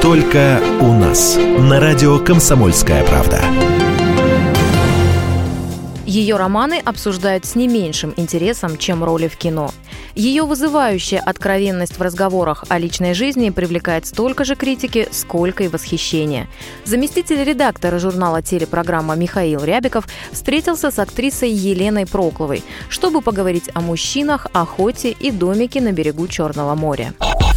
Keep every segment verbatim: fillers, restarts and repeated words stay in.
Только у нас. На радио «Комсомольская правда». Ее романы обсуждают с не меньшим интересом, чем роли в кино. Ее вызывающая откровенность в разговорах о личной жизни привлекает столько же критики, сколько и восхищения. Заместитель редактора журнала «Телепрограмма» Михаил Рябиков встретился с актрисой Еленой Прокловой, чтобы поговорить о мужчинах, охоте и домике на берегу Черного моря.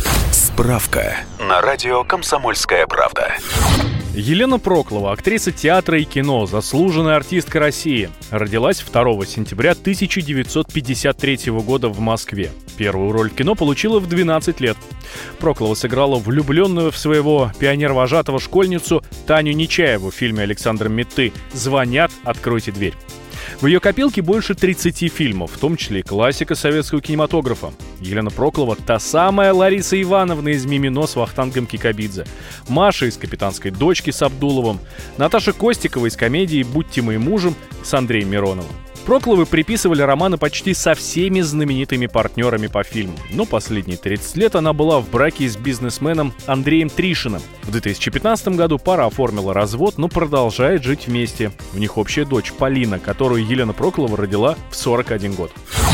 Справка на радио «Комсомольская правда». Елена Проклова, актриса театра и кино, заслуженная артистка России. Родилась второго сентября тысяча девятьсот пятьдесят третьего года в Москве. Первую роль в кино получила в двенадцать лет. Проклова сыграла влюбленную в своего пионер-вожатого школьницу Таню Нечаеву в фильме Александра Метты «Звонят, откройте дверь». В ее копилке больше тридцати фильмов, в том числе и классика советского кинематографа. Елена Проклова – та самая Лариса Ивановна из «Мимино» с Вахтангом Кикабидзе, Маша из «Капитанской дочки» с Абдуловым, Наташа Костикова из комедии «Будьте моим мужем» с Андреем Мироновым. Прокловы приписывали романы почти со всеми знаменитыми партнерами по фильму, но последние тридцать лет она была в браке с бизнесменом Андреем Тришиным. В две тысячи пятнадцатом году пара оформила развод, но продолжает жить вместе. У них общая дочь Полина, которую Елена Проклова родила в сорок один год.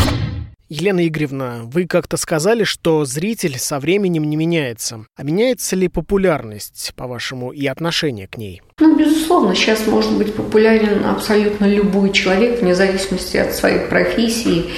Елена Игоревна, вы как-то сказали, что зритель со временем не меняется. А меняется ли популярность, по-вашему, и отношение к ней? Ну, безусловно, сейчас может быть популярен абсолютно любой человек, вне зависимости от своей профессии,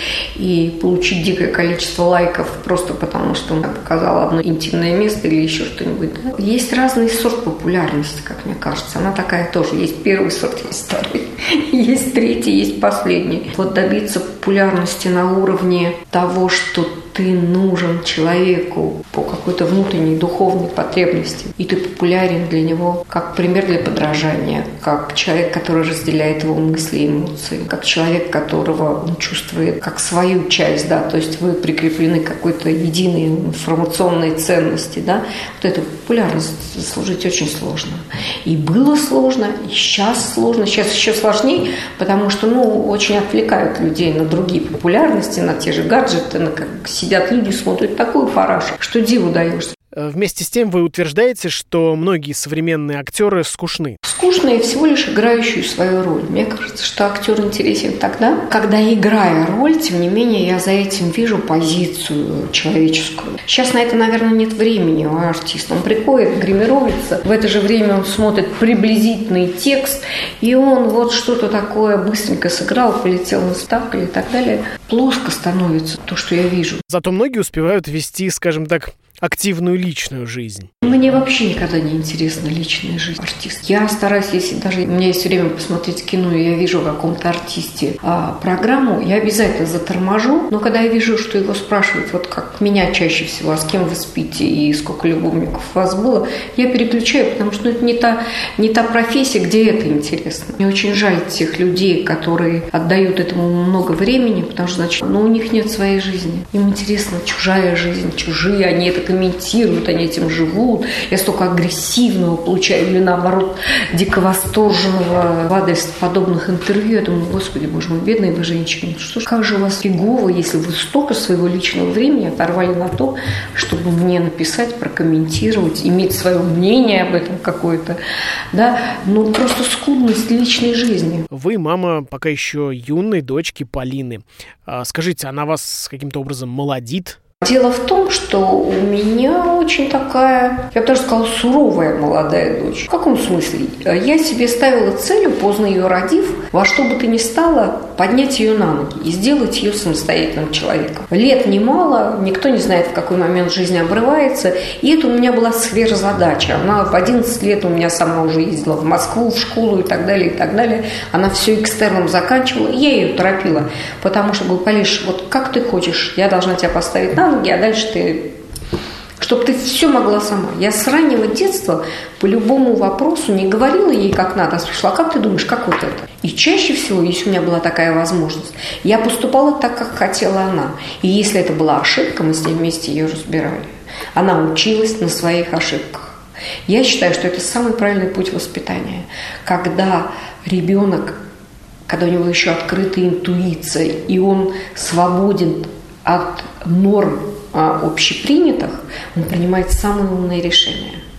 и получить дикое количество лайков просто потому, что он показал одно интимное место или еще что-нибудь. Да? Есть разный сорт популярности, как мне кажется. Она такая тоже. Есть первый сорт, есть второй, есть третий, есть последний. Вот добиться популярности на уровне того, что ты нужен человеку по какой-то внутренней духовной потребности, и ты популярен для него как пример для подражания, как человек, который разделяет его мысли и эмоции, как человек, которого он чувствует как свою часть, да, то есть вы прикреплены к какой-то единой информационной ценности, да, вот эту популярность заслужить очень сложно. И было сложно, и сейчас сложно, сейчас еще сложнее, потому что, ну, очень отвлекают людей на другие популярности, на те же гаджеты, на как сидят люди, смотрят такую парашу, что диву даешься. Вместе с тем вы утверждаете, что многие современные актеры скучны. Скучные, всего лишь играющую свою роль. Мне кажется, что актер интересен тогда, когда, играя роль, тем не менее, я за этим вижу позицию человеческую. Сейчас на это, наверное, нет времени у артиста. Он приходит, гримируется, в это же время он смотрит приблизительный текст, и он вот что-то такое быстренько сыграл, полетел на ставку и так далее. Плоско становится то, что я вижу. Зато многие успевают вести, скажем так, активную личную жизнь. Мне вообще никогда не интересна личная жизнь артиста. Я стараюсь, если даже у меня есть время посмотреть кино, и я вижу в каком-то артисте а, программу, я обязательно заторможу, но когда я вижу, что его спрашивают, вот как меня чаще всего, а с кем вы спите и сколько любовников у вас было, я переключаю, потому что ну, это не та, не та профессия, где это интересно. Мне очень жаль тех людей, которые отдают этому много времени, потому что, значит, ну, у них нет своей жизни. Им интересна чужая жизнь, чужие, они это комментируют, они этим живут. Я столько агрессивного получаю или, наоборот, дико восторженного в адрес подобных интервью. Я думаю, господи, боже мой, бедные вы женщины. Что ж, как же у вас фигово, если вы столько своего личного времени оторвали на то, чтобы мне написать, прокомментировать, иметь свое мнение об этом какое-то. Да? Ну, просто скудность личной жизни. Вы мама пока еще юной дочки Полины. Скажите, она вас каким-то образом молодит? Дело в том, что у меня очень такая, я бы даже сказала, суровая молодая дочь. В каком смысле? Я себе ставила целью, поздно ее родив, во что бы то ни стало, поднять ее на ноги и сделать ее самостоятельным человеком. Лет немало, никто не знает, в какой момент жизнь обрывается, и это у меня была сверхзадача. Она в одиннадцать лет у меня сама уже ездила в Москву, в школу и так далее, и так далее. Она все экстерном заканчивала, и я ее торопила, потому что, говорю, Полиш, вот как ты хочешь, я должна тебя поставить на ноги, а дальше ты... Чтобы ты все могла сама. Я с раннего детства по любому вопросу не говорила ей как надо, а спрашивала, а как ты думаешь, как вот это? И чаще всего, если у меня была такая возможность, я поступала так, как хотела она. И если это была ошибка, мы с ней вместе ее разбирали. Она училась на своих ошибках. Я считаю, что это самый правильный путь воспитания. Когда ребенок, когда у него еще открытая интуиция, и он свободен от норм а, общепринятых, он принимает самые умные решения.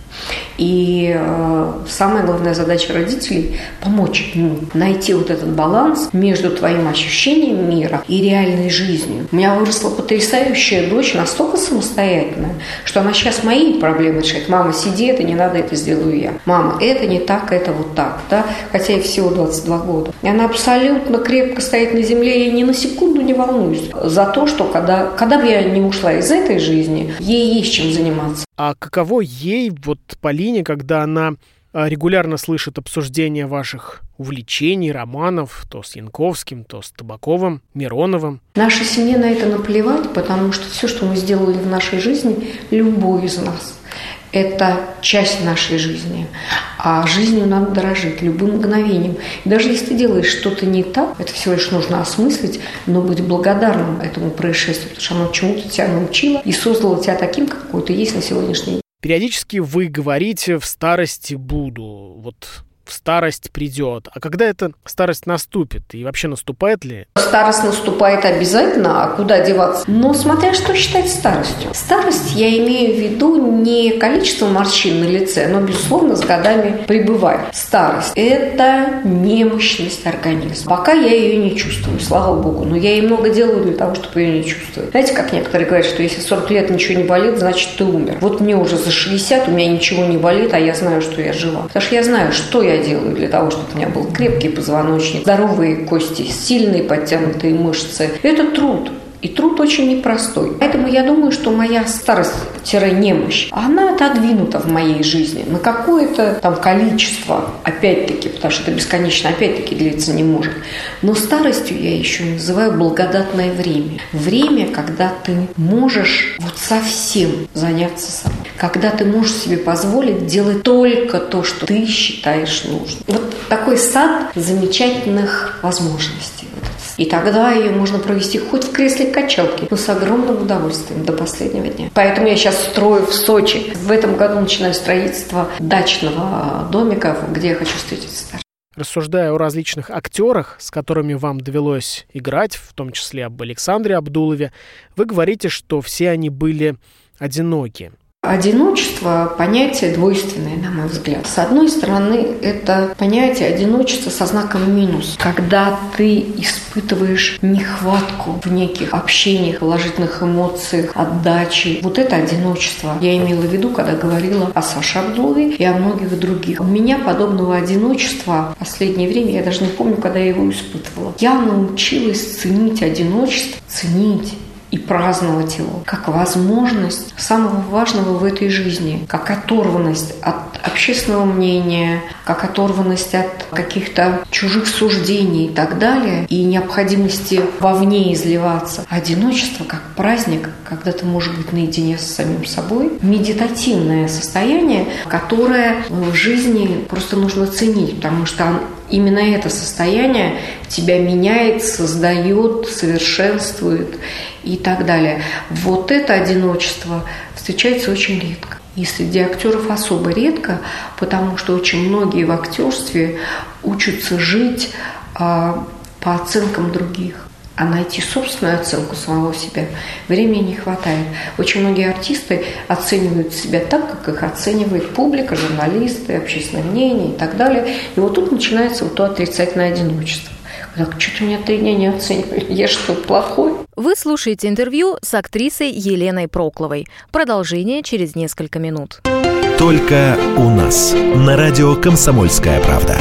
И э, самая главная задача родителей – помочь ему найти вот этот баланс между твоим ощущением мира и реальной жизнью. У меня выросла потрясающая дочь, настолько самостоятельная, что она сейчас мои проблемы решает. Мама, сиди, это не надо, это сделаю я. Мама, это не так, это вот так. Да? Хотя ей всего двадцать два года. И она абсолютно крепко стоит на земле, я ни на секунду не волнуюсь за то, что когда, когда бы я не ушла из этой жизни, ей есть чем заниматься. А каково ей, вот Полине, когда она регулярно слышит обсуждения ваших увлечений, романов, то с Янковским, то с Табаковым, Мироновым? Нашей семье на это наплевать, потому что все, что мы сделали в нашей жизни, любой из нас, это часть нашей жизни. А жизнью надо дорожить любым мгновением. И даже если ты делаешь что-то не так, это всего лишь нужно осмыслить, но быть благодарным этому происшествию, потому что оно чему-то тебя научило и создало тебя таким, какой ты есть на сегодняшний день. Периодически вы говорите «в старости буду», вот старость придет. А когда эта старость наступит? И вообще наступает ли? Старость наступает обязательно, а куда деваться? Но смотря что считать старостью. Старость я имею в виду не количество морщин на лице, но, безусловно, с годами прибывает. Старость – это немощность организма. Пока я ее не чувствую, слава богу. Но я и много делаю для того, чтобы ее не чувствовать. Знаете, как некоторые говорят, что если сорок лет ничего не болит, значит, ты умер. Вот мне уже за шестьдесят, у меня ничего не болит, а я знаю, что я жива. Потому что я знаю, что я делаю для того, чтобы у меня был крепкий позвоночник, здоровые кости, сильные подтянутые мышцы. Это труд. И труд очень непростой. Поэтому я думаю, что моя старость-немощь, она отодвинута в моей жизни на какое-то там количество, опять-таки, потому что это бесконечно, опять-таки, длиться не может. Но старостью я еще называю благодатное время. Время, когда ты можешь вот совсем заняться собой. Когда ты можешь себе позволить делать только то, что ты считаешь нужным. Вот такой сад замечательных возможностей. И тогда ее можно провести хоть в кресле качалки, но с огромным удовольствием до последнего дня. Поэтому я сейчас строю в Сочи. В этом году начинаю строительство дачного домика, где я хочу встретиться. Рассуждая о различных актерах, с которыми вам довелось играть, в том числе об Александре Абдулове, вы говорите, что все они были одиноки. Одиночество – понятие двойственное, на мой взгляд. С одной стороны, это понятие одиночества со знаком минус. Когда ты испытываешь нехватку в неких общениях, положительных эмоциях, отдачи. Вот это одиночество. Я имела в виду, когда говорила о Саше Абдулове и о многих других. У меня подобного одиночества в последнее время, я даже не помню, когда я его испытывала. Я научилась ценить одиночество, ценить и праздновать его как возможность самого важного в этой жизни, как оторванность от общественного мнения, как оторванность от каких-то чужих суждений и так далее, и необходимости вовне изливаться. Одиночество как праздник, когда ты можешь быть наедине с самим собой, медитативное состояние, которое в жизни просто нужно ценить, потому что именно это состояние тебя меняет, создает, совершенствует и так далее. Вот это одиночество встречается очень редко. И среди актеров особо редко, потому что очень многие в актерстве учатся жить а, по оценкам других. А найти собственную оценку самого себя времени не хватает. Очень многие артисты оценивают себя так, как их оценивает публика, журналисты, общественное мнение и так далее. И вот тут начинается вот то отрицательное одиночество. Так, что-то меня три дня не оценивали. Я что, плохой? Вы слушаете интервью с актрисой Еленой Прокловой. Продолжение через несколько минут. Только у нас. На радио «Комсомольская правда».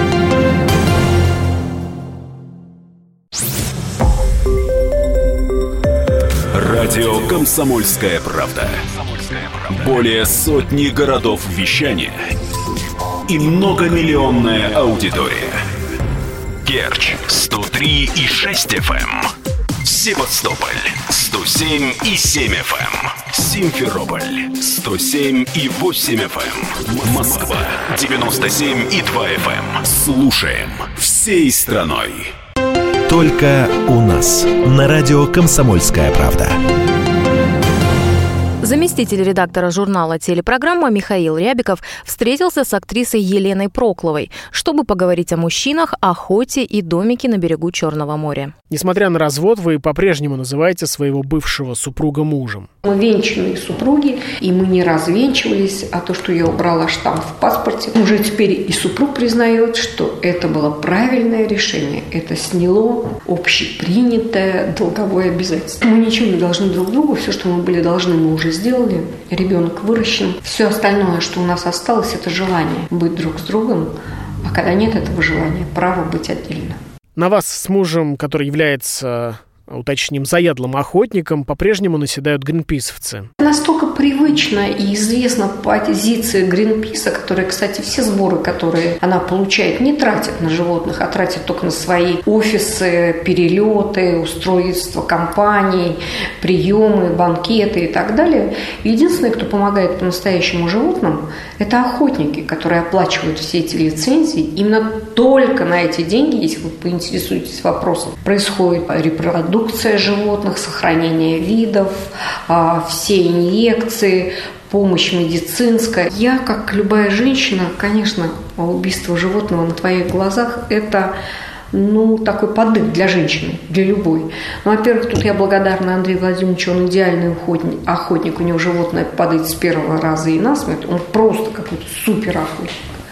Радио «Комсомольская правда». Более сотни городов вещания и многомиллионная аудитория. Керчь сто три и шесть эф эм, Севастополь сто семь и семь эф эм, Симферополь сто семь и восемь эф эм, Москва девяносто семь и два эф эм. Слушаем всей страной. Только у нас. На радио «Комсомольская правда». Заместитель редактора журнала «Телепрограмма» Михаил Рябиков встретился с актрисой Еленой Прокловой, чтобы поговорить о мужчинах, охоте и домике на берегу Черного моря. Несмотря на развод, вы по-прежнему называете своего бывшего супруга мужем. Мы венчанные супруги, и мы не развенчивались, а то, что я убрала штамп в паспорте, уже теперь и супруг признает, что это было правильное решение. Это сняло общепринятое долговое обязательство. Мы ничего не должны друг другу, все, что мы были должны, мы уже сделали. Ребенок выращен. Все остальное, что у нас осталось, это желание быть друг с другом, а когда нет этого желания, право быть отдельно. На вас с мужем, который является, уточним, заядлым охотником, по-прежнему наседают гринписовцы. Настолько привычна и известна позиция Гринписа, которая, кстати, все сборы, которые она получает, не тратит на животных, а тратит только на свои офисы, перелеты, устройство компаний, приемы, банкеты и так далее. Единственное, кто помогает по-настоящему животным, это охотники, которые оплачивают все эти лицензии. Именно только на эти деньги, если вы поинтересуетесь вопросом, происходит репродукция животных, сохранение видов, все инъекции, помощь медицинская. Я, как любая женщина, конечно, убийство животного на твоих глазах – это ну, такой подык для женщины, для любой. Ну, во-первых, тут я благодарна Андрею Владимировичу, он идеальный охотник, охотник. У него животное падает с первого раза и насмерть. Он просто какой-то супер охотник.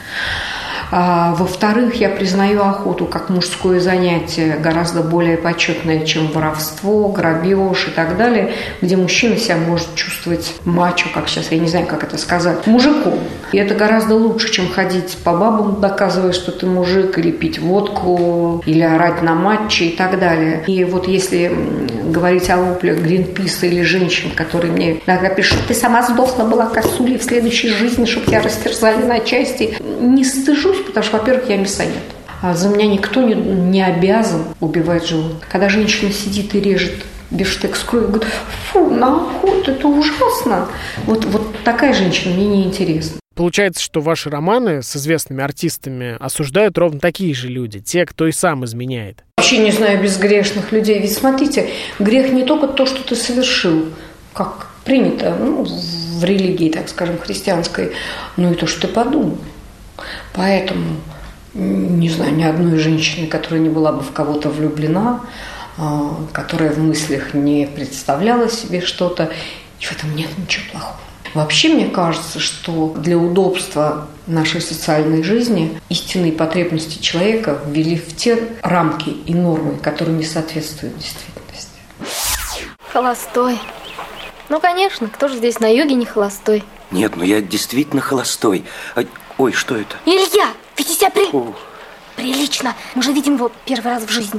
А, во-вторых, я признаю охоту как мужское занятие, гораздо более почетное, чем воровство, грабеж и так далее, где мужчина себя может чувствовать мачо, как сейчас, я не знаю, как это сказать, мужиком. И это гораздо лучше, чем ходить по бабам, доказывая, что ты мужик, или пить водку, или орать на матче и так далее. И вот если говорить о воплях Гринписа или женщин, которые мне иногда пишут, ты сама сдохла была косулей в следующей жизни, чтобы тебя растерзали на части, не стыжусь, потому что, во-первых, я мясоед. А за меня никто не, не обязан убивать животных. Когда женщина сидит и режет бифштекс кровью, говорит, фу, на охоту, это ужасно. Вот, вот такая женщина мне не интересна. Получается, что ваши романы с известными артистами осуждают ровно такие же люди, те, кто и сам изменяет. Вообще не знаю безгрешных людей. Ведь смотрите, грех не только то, что ты совершил, как принято ну, в религии, так скажем, христианской, но и то, что ты подумал. Поэтому не знаю ни одной женщины, которая не была бы в кого-то влюблена, которая в мыслях не представляла себе что-то, и в этом нет ничего плохого. Вообще, мне кажется, что для удобства нашей социальной жизни истинные потребности человека ввели в те рамки и нормы, которые не соответствуют действительности. Холостой. Ну, конечно, кто же здесь на юге не холостой? Нет, ну я действительно холостой. Ой, что это? Илья, веди себя при... О. прилично. Мы же видим его первый раз в жизни.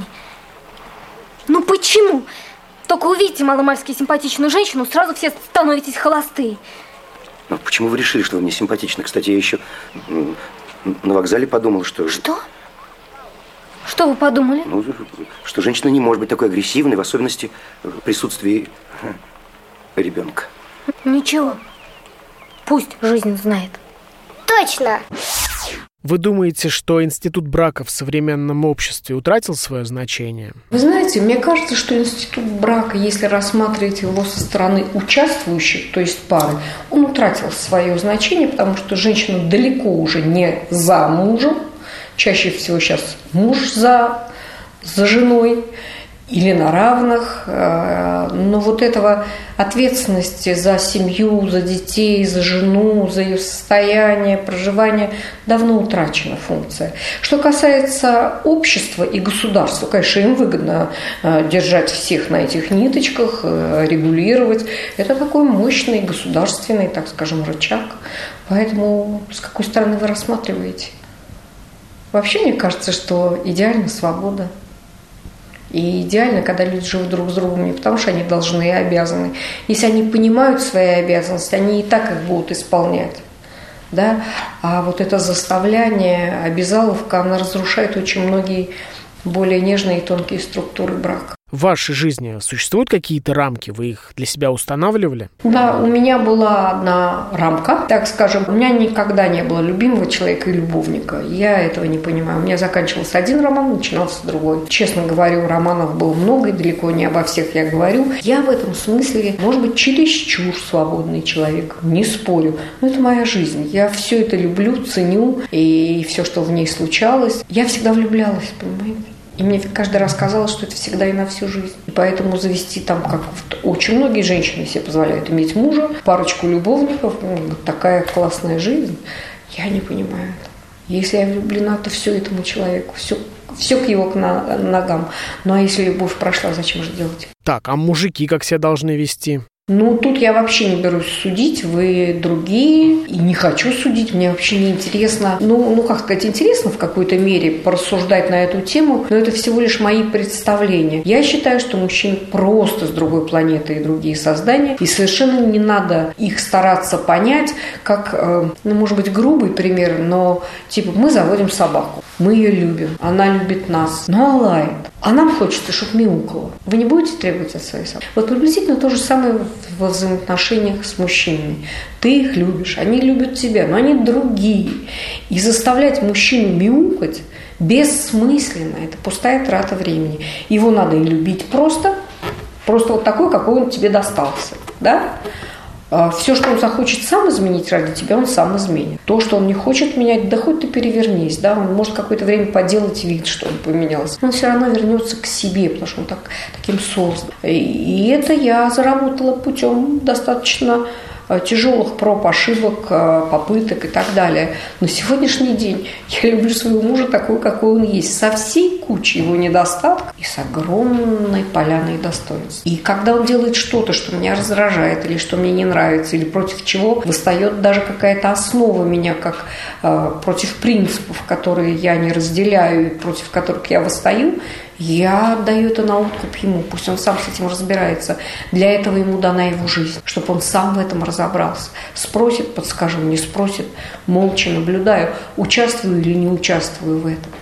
Ну почему? Только увидите маломальски симпатичную женщину, сразу все становитесь холостые. Ну, почему вы решили, что вы мне симпатичны? Кстати, я еще на вокзале подумал, что... Что? Что вы подумали? Ну, что женщина не может быть такой агрессивной, в особенности в присутствии ребенка. Ничего. Пусть жизнь знает. Точно! Вы думаете, что институт брака в современном обществе утратил свое значение? Вы знаете, мне кажется, что институт брака, если рассматривать его со стороны участвующих, то есть пары, он утратил свое значение, потому что женщина далеко уже не за мужем, чаще всего сейчас муж за, за женой или на равных, но вот этого ответственности за семью, за детей, за жену, за ее состояние, проживание давно утрачена функция. Что касается общества и государства, конечно, им выгодно держать всех на этих ниточках, регулировать. Это такой мощный государственный, так скажем, рычаг. Поэтому с какой стороны вы рассматриваете? Вообще, мне кажется, что идеальна свобода. И идеально, когда люди живут друг с другом не потому, что они должны и обязаны. Если они понимают свои обязанности, они и так их будут исполнять. Да? А вот это заставляние, обязаловка, она разрушает очень многие более нежные и тонкие структуры брака. В вашей жизни существуют какие-то рамки? Вы их для себя устанавливали? Да, у меня была одна рамка, так скажем. У меня никогда не было любимого человека и любовника. Я этого не понимаю. У меня заканчивался один роман, начинался другой. Честно говорю, романов было много, и далеко не обо всех я говорю. Я в этом смысле, может быть, чересчур свободный человек, не спорю. Но это моя жизнь. Я все это люблю, ценю, и все, что в ней случалось. Я всегда влюблялась, понимаете? И мне каждый раз казалось, что это всегда и на всю жизнь. И поэтому завести там, как вот очень многие женщины себе позволяют иметь мужа, парочку любовников, ну, вот такая классная жизнь, я не понимаю. Если я влюблена, то все этому человеку, все, все к его к ногам. Ну а если любовь прошла, зачем же делать? Так, а мужики как себя должны вести? Ну, тут я вообще не берусь судить, вы другие, и не хочу судить, мне вообще не интересно. Ну, ну, как сказать, интересно в какой-то мере порассуждать на эту тему, но это всего лишь мои представления. Я считаю, что мужчины просто с другой планеты и другие создания, и совершенно не надо их стараться понять, как, э, ну, может быть, грубый пример, но, типа, мы заводим собаку, мы ее любим, она любит нас, но она лает, а нам хочется, чтобы мяукала. Вы не будете требовать от своей собаки? Вот приблизительно то же самое во взаимоотношениях с мужчинами. Ты их любишь, они любят тебя, но они другие. И заставлять мужчину мяукать бессмысленно. Это пустая трата времени. Его надо и любить просто, просто вот такой, какой он тебе достался. Да? Все, что он захочет сам изменить ради тебя, он сам изменит. То, что он не хочет менять, да хоть ты перевернись, да, он может какое-то время поделать вид, что он поменялся. Но он все равно вернется к себе, потому что он так, таким создан. И это я заработала путем достаточно тяжелых проб, ошибок, попыток и так далее. На сегодняшний день я люблю своего мужа такой, какой он есть, со всей кучей его недостатков и с огромной поляной достоинств. И когда он делает что-то, что меня раздражает, или что мне не нравится, или против чего восстает даже какая-то основа меня, как э, против принципов, которые я не разделяю и против которых я восстаю, я отдаю это на откуп ему, пусть он сам с этим разбирается. Для этого ему дана его жизнь, чтобы он сам в этом разобрался. Спросит, подскажу, не спросит, молча наблюдаю, участвую или не участвую в этом.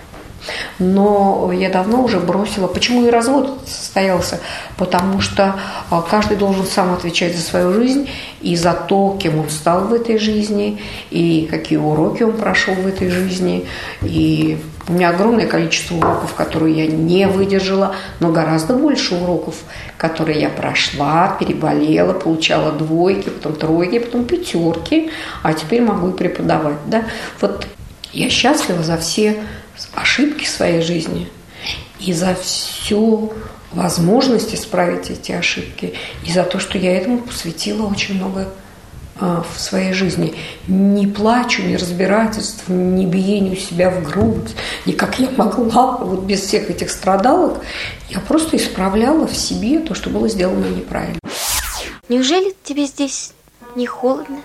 Но я давно уже бросила. Почему и развод состоялся? Потому что каждый должен сам отвечать за свою жизнь и за то, кем он стал в этой жизни, и какие уроки он прошел в этой жизни. И у меня огромное количество уроков, которые я не выдержала, но гораздо больше уроков, которые я прошла, переболела, получала двойки, потом тройки, потом пятерки, а теперь могу и преподавать. Да? Вот я счастлива за все ошибки своей жизни и за всю возможность исправить эти ошибки, и за то, что я этому посвятила очень много а, в своей жизни. Не плачу, не разбирательств, не биению себя в грудь, не как я могла, вот без всех этих страдалок. Я просто исправляла в себе то, что было сделано неправильно. Неужели тебе здесь не холодно?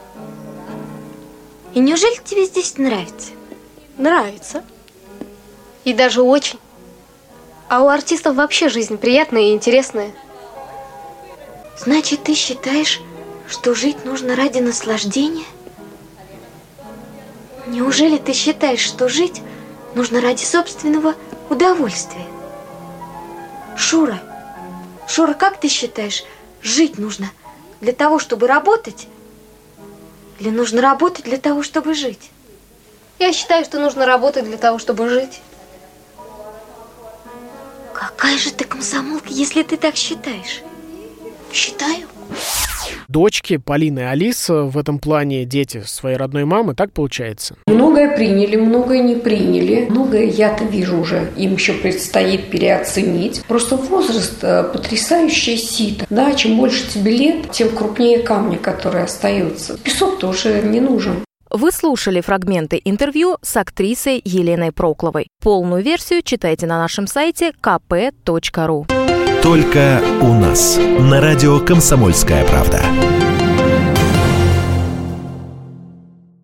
И неужели тебе здесь нравится? Нравится. И даже очень. А у артистов вообще жизнь приятная и интересная. Значит, ты считаешь, что жить нужно ради наслаждения? Неужели ты считаешь, что жить нужно ради собственного удовольствия? Шура, Шура, как ты считаешь, жить нужно для того, чтобы работать? Или нужно работать для того, чтобы жить? Я считаю, что нужно работать для того, чтобы жить. Какая же ты комсомолка, если ты так считаешь? Считаю. Дочки Полины и Алиса в этом плане дети своей родной мамы, так получается? Многое приняли, многое не приняли. Многое я-то вижу уже, им еще предстоит переоценить. Просто возраст потрясающее сито. Да, чем больше тебе лет, тем крупнее камни, которые остаются. Песок-то уже не нужен. Вы слушали фрагменты интервью с актрисой Еленой Прокловой. Полную версию читайте на нашем сайте ка пэ точка ру. Только у нас. На радио «Комсомольская правда».